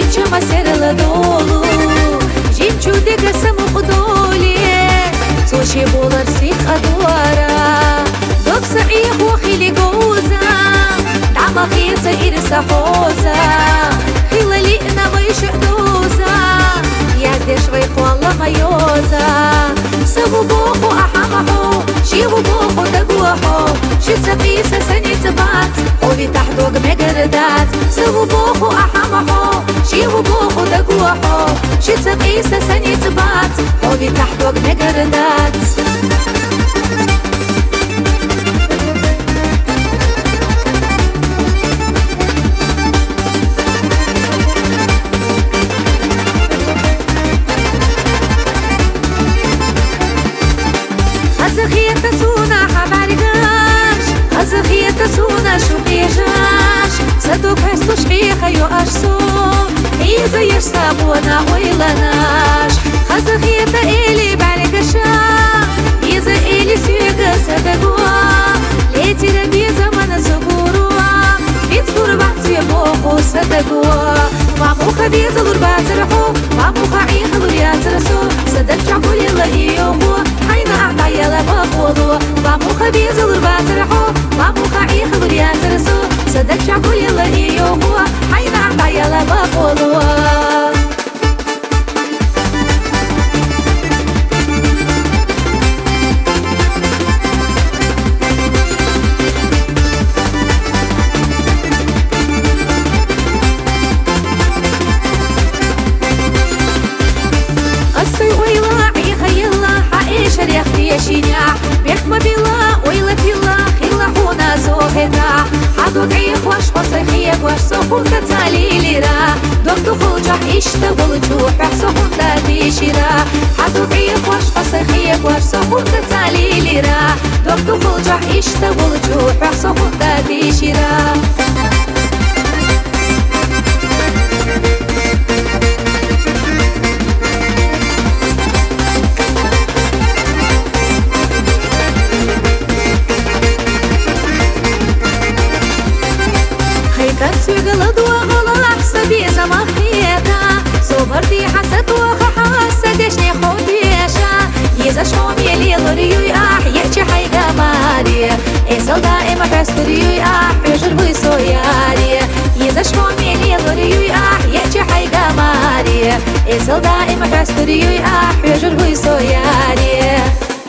чама серла долу, жінчу дига саму долі, цоші була всіх адуара, докса і хохілі гоуза, дама хіца ірса хоза, хилалі на вище доза, я здеш вихвала майоза, саву боху ахамаху, شيغو بوخو دقوحو شد سقيسة سنة بات قولي تحدوق مقردات سوو بوخو أحمحو شيغو بوخو دقوحو شد سقيسة سنة بات قولي تحدوق مقردات خزخية سونا حبارقاش خزخية سونا شوقيجاش صدوق هستو شقيخة يو أشسو إيزا يشسابونا ويلاناش خزخية إلي بارقاشا إيزا إلي سيغا صدقوا ليتي ربي زمان سقوروا بيتصور بعضي بوخو صدقوا ماموخا بيزلور باترحو ماموخا عيخلور ياترسو صدق جعبول يلا إيوهو يلا بقولوا ماموخا بيزلور باترحو ماموخا عيخلور ياترسو صدق جعبول يلا إيوهو حينا عطا يلا بقولوا بيخما بيلا ويلا بيلا خيلا خونا زوهدا حدو قيخ واش قصيخيك واش سوخون تتالي ليرا دوك دخول جح اشتغل جوح بحسوخون تاتيشيرا حدو قيخ واش قصيخيك واش سوخون تتالي ليرا دوك دخول جح اشتغل جوح بحسوخون تاتيشيرا غلطوا غلط سبي زمخيتا صبرتي حسد وخحاسة دشني خوديشا يزا شوم يلي غريوي يحكي حيقا ماري إيصل دائما بستريوي يجر بيسوياري يزا شوم يلي غريوي يحكي حيقا ماري إيصل دائما بستريوي يجر بيسوياري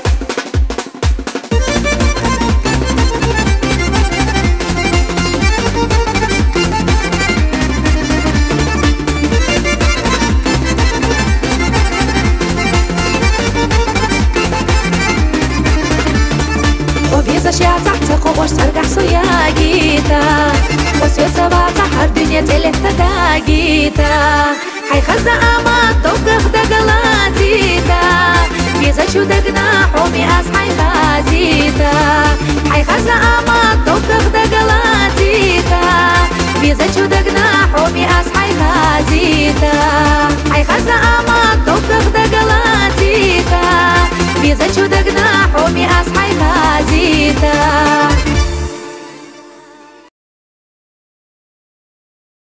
يا تحت قوش سرقح سياقيتا وسويت سبعة حر دنيا تلك تداقيتا حي خزا أما توقف دقلاتيتا يزا شو دقنا حومي أصحي خازيتا حي خزا أما توقف دقلاتيتا يزا شو دقنا حومي أصحي